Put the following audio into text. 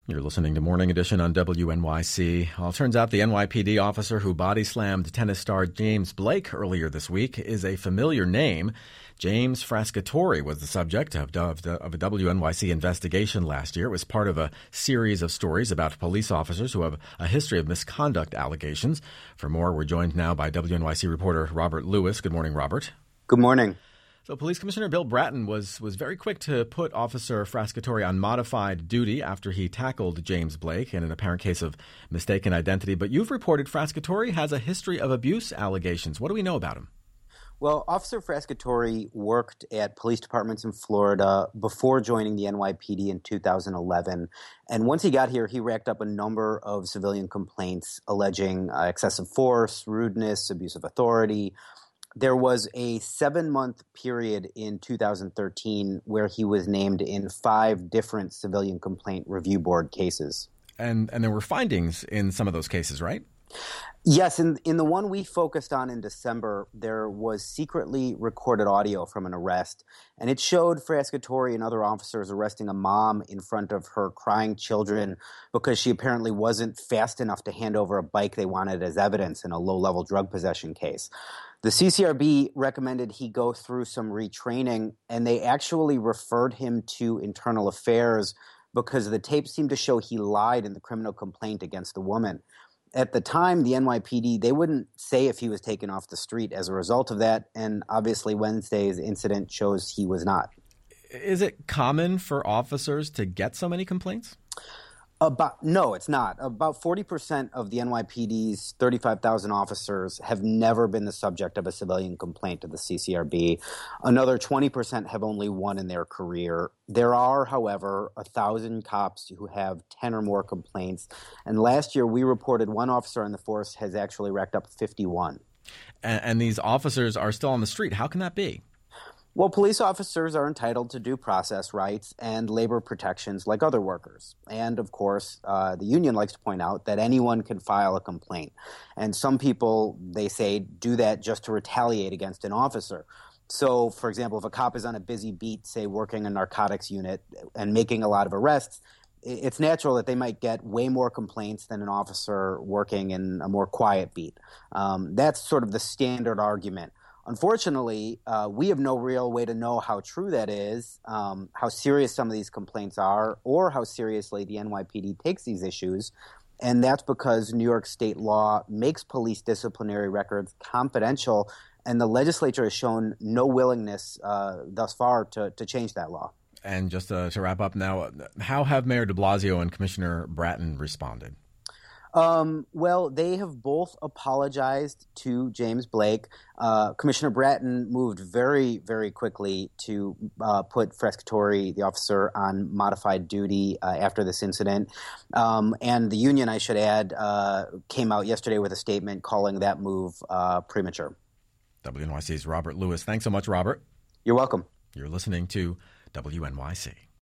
You're listening to Morning Edition on WNYC. Well, it turns out the NYPD officer who body slammed tennis star James Blake earlier this week is a familiar name. James Frascatore was the subject of a WNYC investigation last year. It was part of a series of stories about police officers who have a history of misconduct allegations. For more, we're joined now by WNYC reporter Robert Lewis. Good morning, Robert. Good morning. So Police Commissioner Bill Bratton was very quick to put Officer Frascatore on modified duty after he tackled James Blake in an apparent case of mistaken identity. But you've reported Frascatore has a history of abuse allegations. What do we know about him? Well, Officer Frascatore worked at police departments in Florida before joining the NYPD in 2011. And once he got here, he racked up a number of civilian complaints alleging excessive force, rudeness, abuse of authority. There was a 7-month period in 2013 where he was named in 5 different civilian complaint review board cases. And there were findings in some of those cases, right? Yes, in the one we focused on in December, there was secretly recorded audio from an arrest, and it showed Frascatore and other officers arresting a mom in front of her crying children because she apparently wasn't fast enough to hand over a bike they wanted as evidence in a low-level drug possession case. The CCRB recommended he go through some retraining, and they actually referred him to Internal Affairs because the tape seemed to show he lied in the criminal complaint against the woman. At the time, the NYPD, they wouldn't say if he was taken off the street as a result of that, and obviously Wednesday's incident shows he was not. Is it common for officers to get so many complaints? No, it's not. About 40% of the NYPD's 35,000 officers have never been the subject of a civilian complaint to the CCRB. Another 20% have only one in their career. There are, however, 1,000 cops who have 10 or more complaints. And last year, we reported one officer on the force has actually racked up 51. And these officers are still on the street. How can that be? Well, police officers are entitled to due process rights and labor protections like other workers. And, of course, the union likes to point out that anyone can file a complaint. And some people, they say, do that just to retaliate against an officer. So, for example, if a cop is on a busy beat, say working a narcotics unit and making a lot of arrests, it's natural that they might get way more complaints than an officer working in a more quiet beat. That's sort of the standard argument. Unfortunately, we have no real way to know how true that is, how serious some of these complaints are, or how seriously the NYPD takes these issues. And that's because New York state law makes police disciplinary records confidential, and the legislature has shown no willingness thus far to change that law. And just to wrap up now, how have Mayor de Blasio and Commissioner Bratton responded? Well, they have both apologized to James Blake. Commissioner Bratton moved very, very quickly to put Frascatore, the officer, on modified duty after this incident. And the union, I should add, came out yesterday with a statement calling that move premature. WNYC's Robert Lewis. Thanks so much, Robert. You're welcome. You're listening to WNYC.